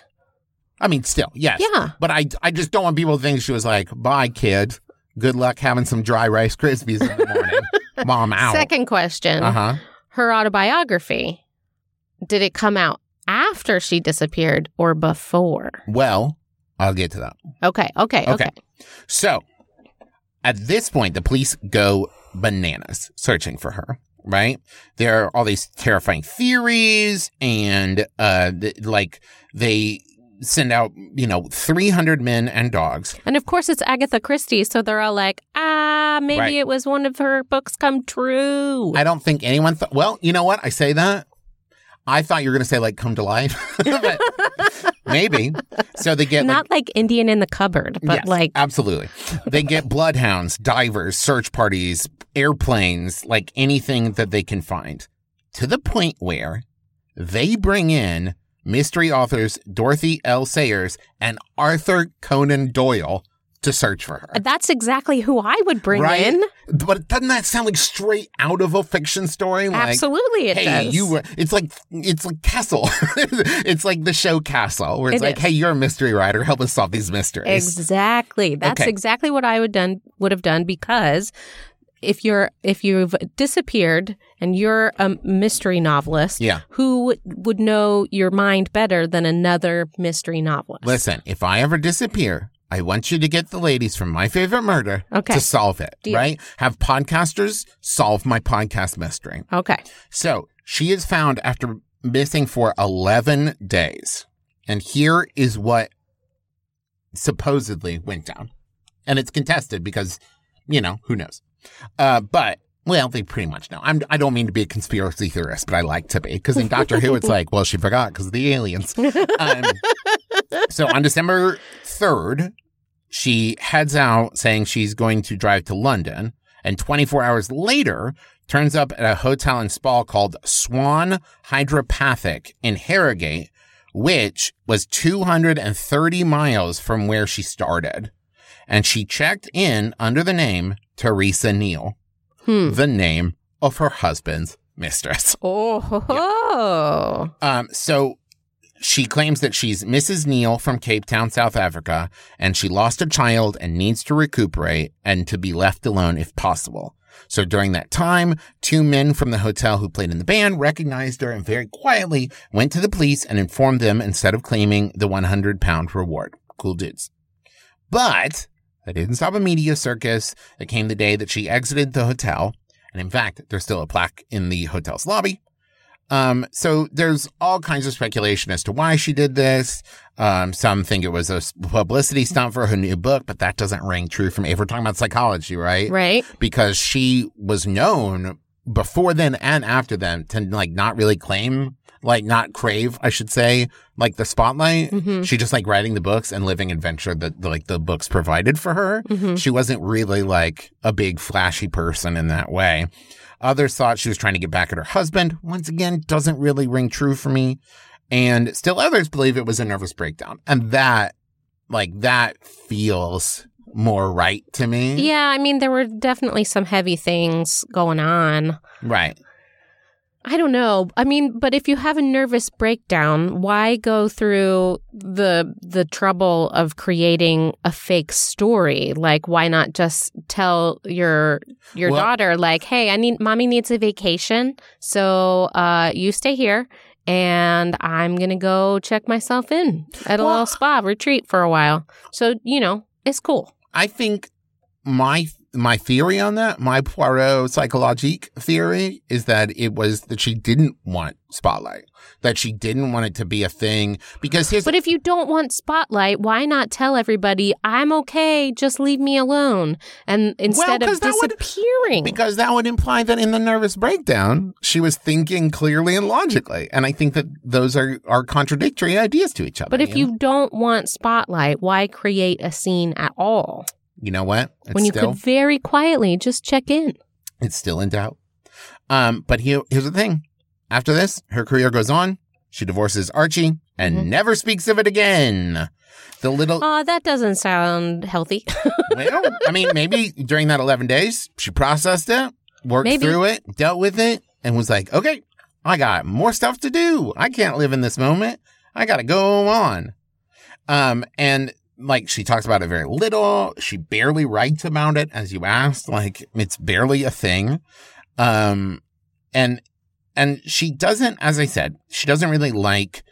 I mean, still, yes. yeah. But I, I just don't want people to think she was like, "Bye, kid. Good luck having some dry Rice Krispies in the morning." Mom out. Second question. Uh huh. Her autobiography, did it come out after she disappeared or before? Well, I'll get to that. Okay, okay, okay. Okay. So, at this point, the police go bananas searching for her, right? There are all these terrifying theories, and uh, th- like they send out, you know, three hundred men and dogs. And of course, it's Agatha Christie, so they're all like, ah, maybe Right. it was one of her books come true. I don't think anyone thought, well, you know what? I say that. I thought you were going to say, like, come to life. But maybe. So they get, Not like Indian in the cupboard, but yes, like, absolutely. They get bloodhounds, divers, search parties, airplanes, like anything that they can find, to the point where they bring in mystery authors Dorothy L. Sayers and Arthur Conan Doyle to search for her. that's exactly who I would bring Right? in. But doesn't that sound like straight out of a fiction story? Like, Absolutely, it hey, does. you were, it's like, it's like Castle. It's like the show Castle, where it's It like, is. hey, you're a mystery writer. Help us solve these mysteries. Exactly. That's Okay. exactly what I would done would have done, because if you're if you've disappeared and you're a mystery novelist, Yeah. who would, would know your mind better than another mystery novelist? Listen, if I ever disappear, I want you to get the ladies from My Favorite Murder Okay. to solve it, Deal. right? Have podcasters solve my podcast mystery. Okay. So she is found after missing for eleven days. And here is what supposedly went down. And it's contested because, you know, who knows? Uh, but, well, they pretty much know. I'm, I don't mean to be a conspiracy theorist, but I like to be. Because in Doctor Who, it's like, well, she forgot because of the aliens. Um, so on December third, she heads out saying she's going to drive to London. And twenty-four hours later, turns up at a hotel and spa called Swan Hydropathic in Harrogate, which was two hundred thirty miles from where she started. And she checked in under the name Teresa Neal, Hmm. the name of her husband's mistress. Oh, ho, ho. Um, so she claims that she's Missus Neal from Cape Town, South Africa, and she lost a child and needs to recuperate and to be left alone if possible. So during that time, two men from the hotel who played in the band recognized her and very quietly went to the police and informed them instead of claiming the one hundred pound reward. Cool dudes. But that didn't stop a media circus that came the day that she exited the hotel. And in fact, there's still a plaque in the hotel's lobby. Um, so there's all kinds of speculation as to why she did this. Um, some think it was a publicity stunt for her new book, but that doesn't ring true from if we're talking about psychology, right? Right. Because she was known before then and after then to like not really claim like not crave, I should say, like the spotlight. Mhm. She just like writing the books and living adventure that the, like the books provided for her. Mhm. She wasn't really like a big flashy person in that way. Others thought she was trying to get back at her husband. Once again, doesn't really ring true for me. And still others believe it was a nervous breakdown. And that, like, that feels more right to me. Yeah, I mean, there were definitely some heavy things going on. Right. I don't know. I mean, but if you have a nervous breakdown, why go through the the trouble of creating a fake story? Like, why not just tell your your Well- daughter, like, hey, I need mommy needs a vacation, so uh, you stay here, and I'm gonna go check myself in at a Well- little spa retreat for a while. So you know, it's cool. I think my my theory on that, my Poirot psychologique theory, is that it was that she didn't want spotlight, that she didn't want it to be a thing. Because here's But if you don't want spotlight, why not tell everybody, I'm okay, just leave me alone? And instead 'cause of that would- disappearing. because that would imply that in the nervous breakdown, she was thinking clearly and logically. And I think that those are, are contradictory ideas to each other. But if know? you don't want spotlight, why create a scene at all? You know what? It's when you still, could very quietly just check in. it's still in doubt. Um, but here, here's the thing. After this, her career goes on. She divorces Archie and Mhm. never speaks of it again. The little, Oh, that doesn't sound healthy. well, I mean, maybe during that eleven days, she processed it, worked Maybe. through it, dealt with it, and was like, okay, I got more stuff to do. I can't live in this moment. I got to go on. Um, and like she talks about it very little. She barely writes about it, as you asked. Like it's barely a thing. Um, and and she doesn't, as I said, she doesn't really like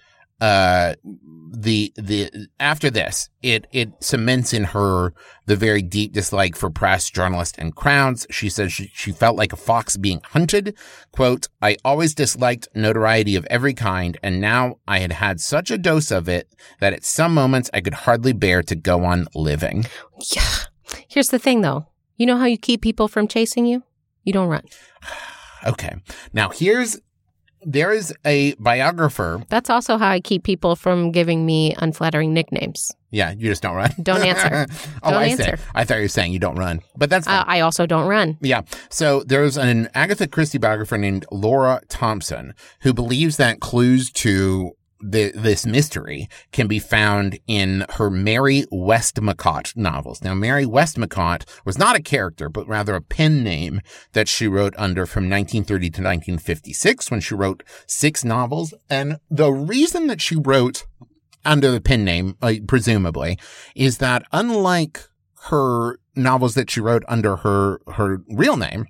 uh the the after this it it cements in her the very deep dislike for press, journalists, and crowds. She says she, she felt like a fox being hunted. Quote, I always disliked notoriety of every kind, and now I had had such a dose of it that at some moments I could hardly bear to go on living. Yeah. Here's the thing, though. You know how you keep people from chasing you? You don't run. Okay, now here's there is a biographer. That's also how I keep people from giving me unflattering nicknames. Yeah, you just don't run. Don't answer. oh, Don't I answer. see. I thought you were saying you don't run, but that's fine. Uh, I also don't run. Yeah. So there's an Agatha Christie biographer named Laura Thompson who believes that clues to the, this mystery can be found in her Mary Westmacott novels. Now, Mary Westmacott was not a character, but rather a pen name that she wrote under from nineteen thirty to nineteen fifty-six when she wrote six novels. And the reason that she wrote under the pen name, uh, presumably, is that unlike her novels that she wrote under her, her real name,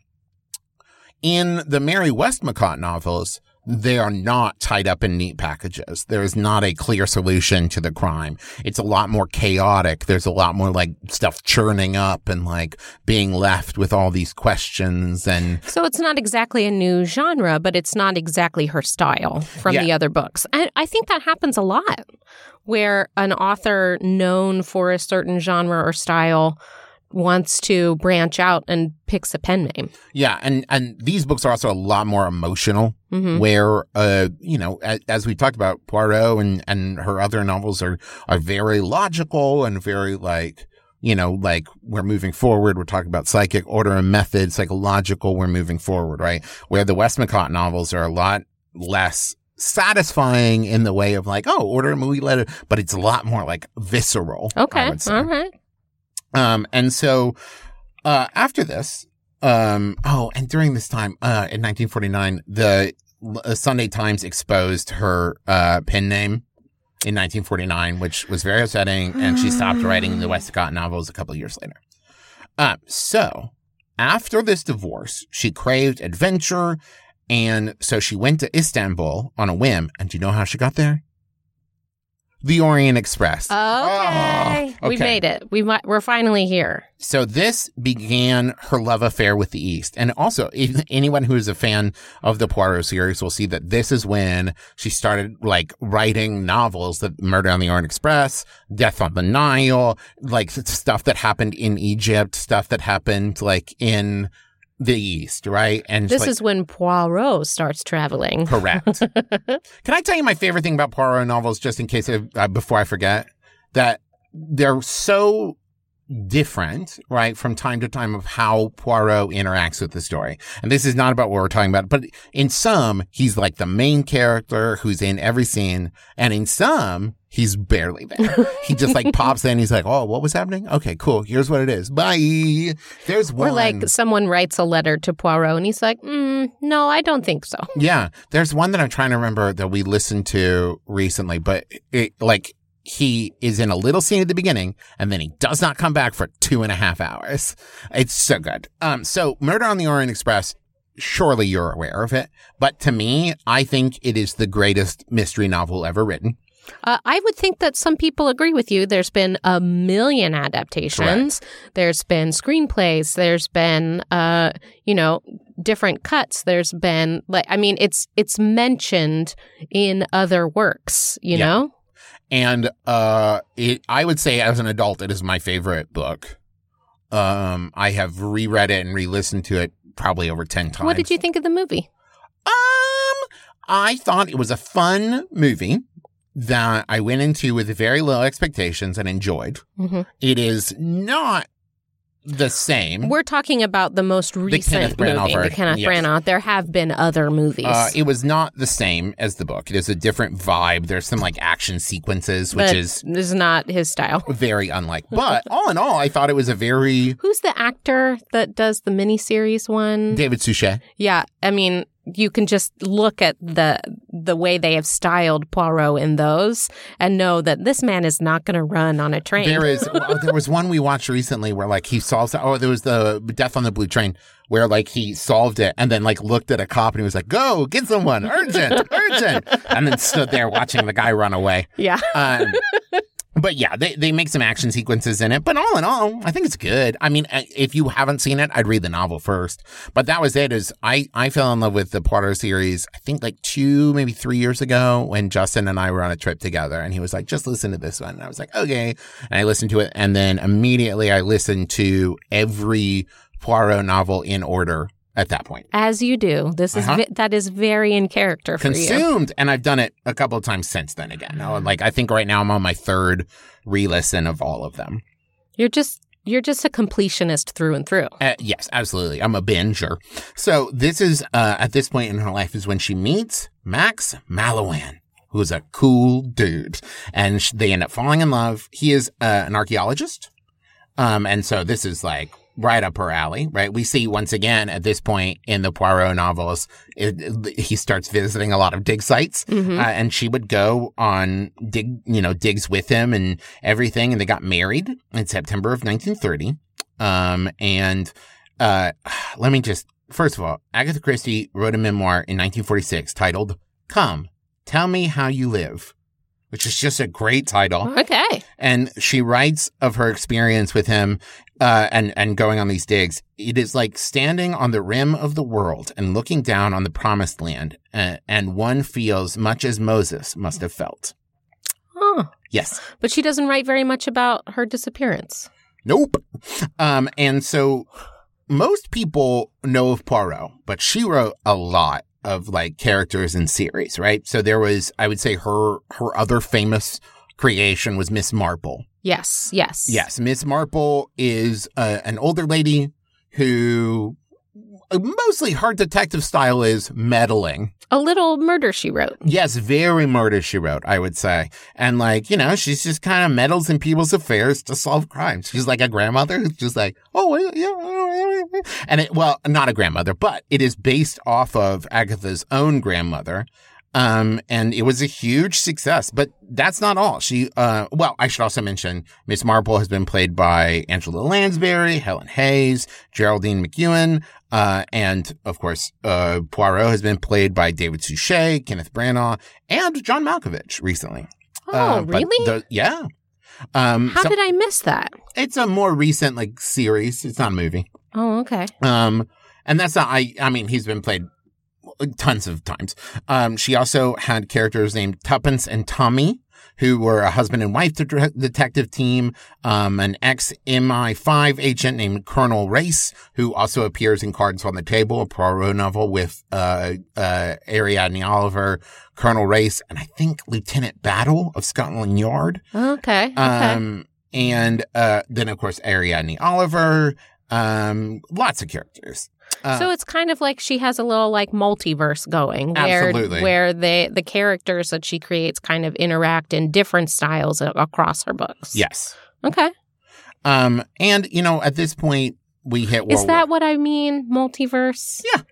in the Mary Westmacott novels, they are not tied up in neat packages. There is not a clear solution to the crime. It's a lot more chaotic. There's a lot more like stuff churning up and like being left with all these questions. And So it's not exactly a new genre, but it's not exactly her style from Yeah. the other books. And I think that happens a lot, where an author known for a certain genre or style wants to branch out and picks a pen name. yeah, and, and these books are also a lot more emotional. Mhm. Where, uh, you know, as, as we talked about, Poirot and, and her other novels are, are very logical and very like, you know, like we're moving forward. We're talking about psychic order and method, psychological. We're moving forward, right? Where the Westmacott novels are a lot less satisfying in the way of like, oh, order a movie letter, but it's a lot more like visceral. I Okay. would say. All right. Um, and so, uh, after this, um, oh, and during this time, uh, in nineteen forty-nine, the uh, Sunday Times exposed her, uh, pen name in nineteen forty-nine, which was very upsetting. And she stopped writing the Westmacott novels a couple of years later. Um, so after this divorce, she craved adventure. And so she went to Istanbul on a whim. And do you know how she got there? The Orient Express. Okay. Oh, We okay. made it. We might, we're finally here. So this began her love affair with the East. And also, if anyone who is a fan of the Poirot series will see that this is when she started like writing novels, that Murder on the Orient Express, Death on the Nile, like stuff that happened in Egypt, stuff that happened like in the East, right? And This like, is when Poirot starts traveling. correct. Can I tell you my favorite thing about Poirot novels, just in case, I, uh, before I forget? That they're so different, right, from time to time of how Poirot interacts with the story. And this is not about what we're talking about, but in some, he's like the main character who's in every scene. And in some, he's barely there. He just like pops in. He's like, oh, what was happening? Okay, cool. Here's what it is. Bye. There's one. Or like someone writes a letter to Poirot and he's like, mm, no, I don't think so. Yeah. There's one that I'm trying to remember that we listened to recently, but it like, he is in a little scene at the beginning and then he does not come back for two and a half hours. It's so good. Um, so Murder on the Orient Express, surely you're aware of it, but to me, I think it is the greatest mystery novel ever written. Uh, I would think that some people agree with you. There's been a million adaptations. Correct. There's been screenplays. There's been, uh, you know, different cuts. There's been, like, I mean, it's it's mentioned in other works, you yeah. know? And uh, it, I would say as an adult, it is my favorite book. Um, I have reread it and re-listened to it probably over ten times. What did you think of the movie? Um, I thought it was a fun movie that I went into with very low expectations and enjoyed. Mm-hmm. It is not the same. We're talking about the most recent the movie, the Kenneth yes. Branagh. There have been other movies. Uh, it was not the same as the book. It is a different vibe. There's some like action sequences, which but is this is not his style. Very unlike. But all in all, I thought it was a very. Who's the actor that does the miniseries one? David Suchet. Yeah, I mean, you can just look at the the way they have styled Poirot in those and know that this man is not going to run on a train. There is. Well, there was one we watched recently where like he solves. Oh, there was the Death on the Blue Train where like he solved it and then like looked at a cop and he was like, "Go get someone, urgent, urgent," and then stood there watching the guy run away. Yeah. Um, But yeah, they, they make some action sequences in it. But all in all, I think it's good. I mean, if you haven't seen it, I'd read the novel first. But that was it. Is I, I fell in love with the Poirot series, I think like two, maybe three years ago when Justin and I were on a trip together. And he was like, just listen to this one. And I was like, okay. And I listened to it. And then immediately I listened to every Poirot novel in order. At that point. As you do. This is uh-huh. vi- that is very in character for Consumed, you. Consumed. And I've done it a couple of times since then again. Mm-hmm. Like, I think right now I'm on my third re-listen of all of them. You're just you're just a completionist through and through. Uh, yes, absolutely. I'm a binger. So this is, uh, at this point in her life is when she meets Max Mallowan, who's a cool dude. And sh- they end up falling in love. He is uh, an archaeologist. Um, and so this is like, right up her alley, right? We see once again at this point in the Poirot novels, it, it, he starts visiting a lot of dig sites, mm-hmm. uh, and she would go on dig, you know, digs with him and everything. And they got married in September of nineteen thirty. Um, and uh, let me just first of all, Agatha Christie wrote a memoir in nineteen forty-six titled "Come, Tell Me How You Live," which is just a great title. Okay. And she writes of her experience with him uh, and, and going on these digs. It is like standing on the rim of the world and looking down on the promised land. Uh, and one feels much as Moses must have felt. Oh. Yes. But she doesn't write very much about her disappearance. Nope. Um, and so most people know of Poirot, but she wrote a lot of like characters in series, right? So there was, I would say her, her other famous creation was Miss Marple. Yes. Yes. Yes. Miss Marple is uh, an older lady who mostly her detective style is meddling. A little Murder, She Wrote. Yes. Very Murder, She Wrote, I would say. And like, you know, she's just kind of meddles in people's affairs to solve crimes. She's like a grandmother who's just like, oh, yeah. And it, well, not a grandmother, but it is based off of Agatha's own grandmother. Um, and it was a huge success, but that's not all. She, uh, well, I should also mention Miss Marple has been played by Angela Lansbury, Helen Hayes, Geraldine McEwen, uh, and of course, uh, Poirot has been played by David Suchet, Kenneth Branagh, and John Malkovich recently. Oh, uh, really? The, yeah. Um, How so, did I miss that? It's a more recent, like, series. It's not a movie. Oh, okay. Um, and that's not, I, I mean, he's been played tons of times. Um, she also had characters named Tuppence and Tommy, who were a husband and wife de- detective team, um, an ex-M I five agent named Colonel Race, who also appears in Cards on the Table, a Poirot novel with uh, uh, Ariadne Oliver, Colonel Race, and I think Lieutenant Battle of Scotland Yard. Okay. okay. Um, and uh, then, of course, Ariadne Oliver, um, lots of characters. Uh, so it's kind of like she has a little like multiverse going where Absolutely. where they the characters that she creates kind of interact in different styles a- across her books. yes. Okay. Um, and, you know, at this point, we hit World Is that War. what I mean? Multiverse? Yeah.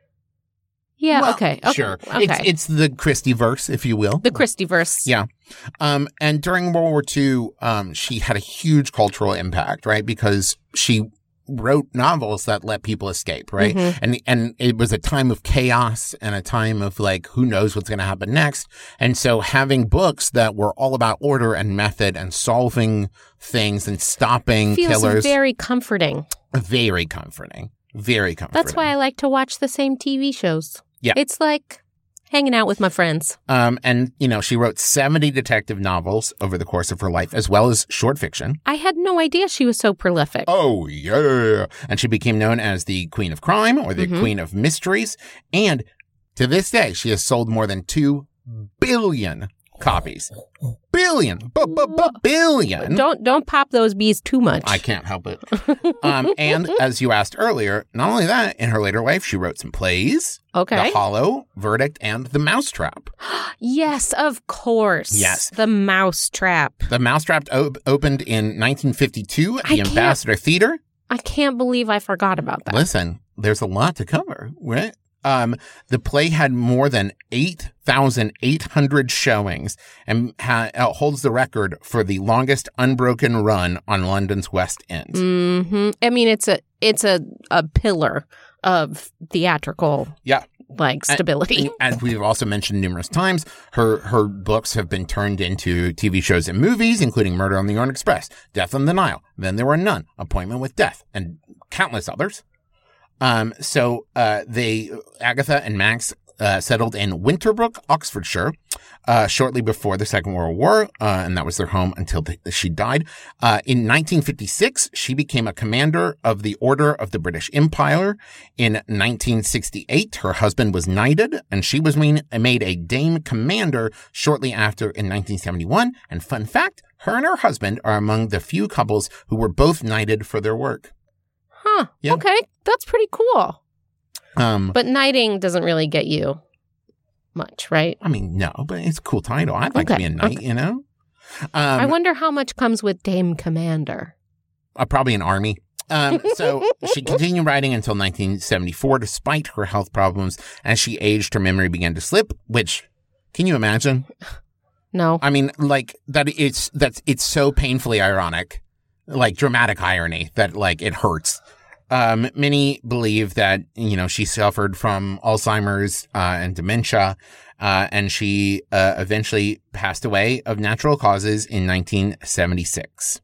Yeah, Well, okay. okay. Sure. Okay. It's, it's the Christie-verse, if you will. the Christieverse. Yeah. Um, and during World War Two, um, she had a huge cultural impact, right? Because she wrote novels that let people escape, right? Mhm. And and it was a time of chaos and a time of like, who knows what's going to happen next. And so having books that were all about order and method and solving things and stopping Feels killers, very comforting. very comforting, very comforting. That's why I like to watch the same T V shows. Yeah. It's like hanging out with my friends. Um, and, you know, she wrote seventy detective novels over the course of her life, as well as short fiction. I had no idea she was so prolific. Oh, yeah. And she became known as the Queen of Crime or the Mhm. Queen of Mysteries. And to this day, she has sold more than two billion copies. Billion. B-b-b-billion. Don't don't pop those bees too much. I can't help it. um, and as you asked earlier, not only that, in her later life, she wrote some plays. Okay. The Hollow, Verdict, and The Mousetrap. Yes, of course. Yes. The Mousetrap. The Mousetrap op- opened in nineteen fifty-two at I the can't- Ambassador Theater. I can't believe I forgot about that. Listen, there's a lot to cover, right? Um, the play had more than eight thousand eight hundred showings and ha- uh, holds the record for the longest unbroken run on London's West End. hmm I mean, it's a it's a, a pillar of theatrical Yeah. like stability. As we've also mentioned numerous times, her her books have been turned into T V shows and movies, including Murder on the Orient Express, Death on the Nile, Then There Were None, Appointment with Death, and countless others. Um, so uh, they, Agatha and Max uh, settled in Winterbrook, Oxfordshire, uh, shortly before the Second World War, uh, and that was their home until the, she died. Uh, in nineteen fifty-six, she became a commander of the Order of the British Empire. In nineteen sixty-eight, her husband was knighted, and she was mean, made a Dame Commander shortly after in nineteen seventy-one. And fun fact, her and her husband are among the few couples who were both knighted for their work. Huh. Yeah. Okay. That's pretty cool. Um, But knighting doesn't really get you much, right? I mean, no, but it's a cool title. I'd like to Okay, be a knight, you know? Um, I wonder how much comes with Dame Commander. uh, probably an army. Um, so she continued writing until nineteen seventy-four, despite her health problems. As she aged, her memory began to slip, which, can you imagine? No. I mean, like, that it's, that's, it's so painfully ironic, like dramatic irony that, like, it hurts. Um, many believe that, you know, she suffered from Alzheimer's, uh, and dementia, uh, and she, uh, eventually passed away of natural causes in nineteen seventy-six.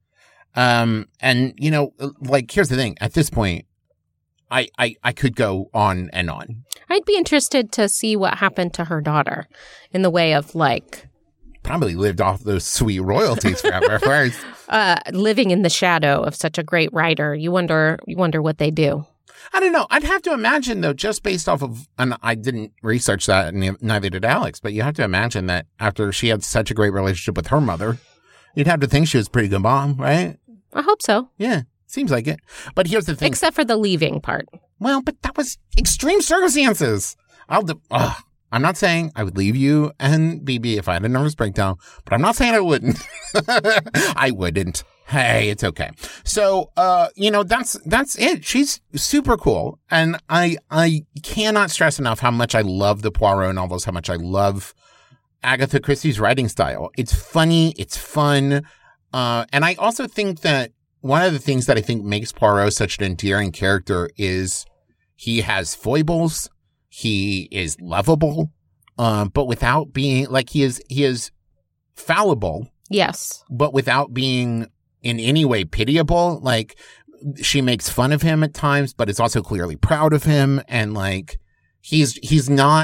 Um, and, you know, like, here's the thing. At this point, I, I, I could go on and on. I'd be interested to see what happened to her daughter in the way of like Probably lived off those sweet royalties forever. Whereas, uh, living in the shadow of such a great writer. You wonder you wonder what they do. I don't know. I'd have to imagine, though, just based off of, and I didn't research that, and neither did Alex, but you have to imagine that after she had such a great relationship with her mother, you'd have to think she was a pretty good mom, right? I hope so. Yeah, seems like it. But here's the thing. Except for the leaving part. Well, but that was extreme circumstances. I'll do, ugh. I'm not saying I would leave you and B B if I had a nervous breakdown, but I'm not saying I wouldn't. I wouldn't. Hey, it's okay. So, uh, you know, that's, that's it. She's super cool. And I, I cannot stress enough how much I love the Poirot novels, how much I love Agatha Christie's writing style. It's funny. It's fun. Uh, and I also think that one of the things that I think makes Poirot such an endearing character is he has foibles. He is lovable, um, but without being like he is, he is fallible, Yes. but without being in any way pitiable. Like she makes fun of him at times, but is also clearly proud of him. And like he's, he's not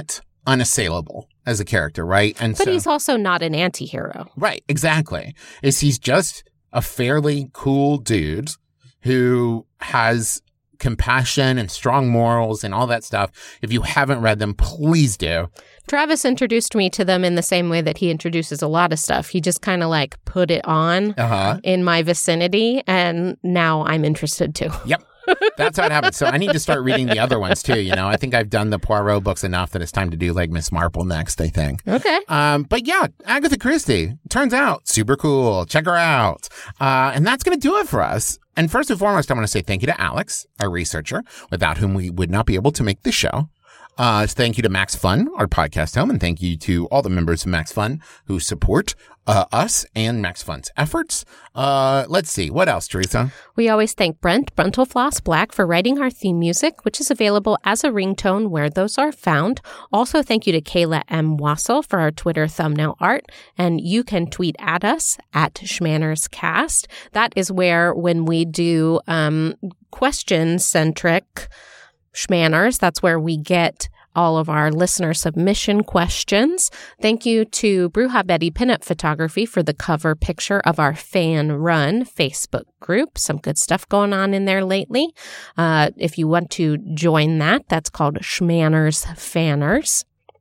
unassailable as a character, right? And But so, he's also not an anti-hero. right, exactly. Is he's just a fairly cool dude who has compassion and strong morals and all that stuff. If you haven't read them, please do. Travis introduced me to them in the same way that he introduces a lot of stuff. He just kind of like put it on Uh-huh. in my vicinity, and now I'm interested too. Yep. That's how it happens. So I need to start reading the other ones too. You know, I think I've done the Poirot books enough that it's time to do like Miss Marple next, I think. Okay. Um, but yeah, Agatha Christie, turns out super cool. Check her out. Uh, and that's going to do it for us. And first and foremost, I want to say thank you to Alex, our researcher, without whom we would not be able to make this show. Uh, thank you to Max Fun, our podcast home, and thank you to all the members of Max Fun who support uh, us and Max Fun's efforts. Uh, let's see. What else, Teresa? We always thank Brent Brentelfloss Black for writing our theme music, which is available as a ringtone where those are found. Also, thank you to Kayla M. Wassel for our Twitter thumbnail art. And you can tweet at us at SchmannersCast. That is where when we do um, question-centric Schmanners, that's where we get all of our listener submission questions. Thank you to Bruja Betty Pinup Photography for the cover picture of our Fan Run Facebook group. Some good stuff going on in there lately. Uh, if you want to join that, that's called Schmanners Fanners.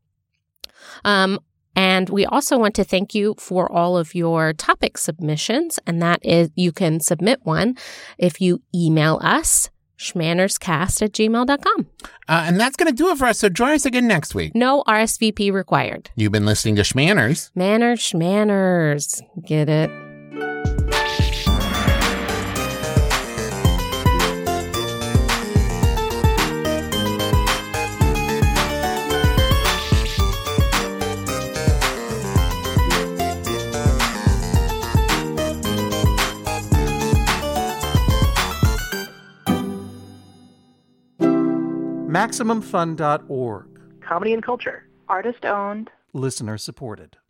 Um, And we also want to thank you for all of your topic submissions. And that is, you can submit one if you email us, schmannerscast at gmail dot com. Uh, and that's going to do it for us. So join us again next week. No R S V P required. You've been listening to Schmanners. Manners, schmanners. Get it? Maximum Fun dot org. Comedy and culture. Artist owned. Listener supported.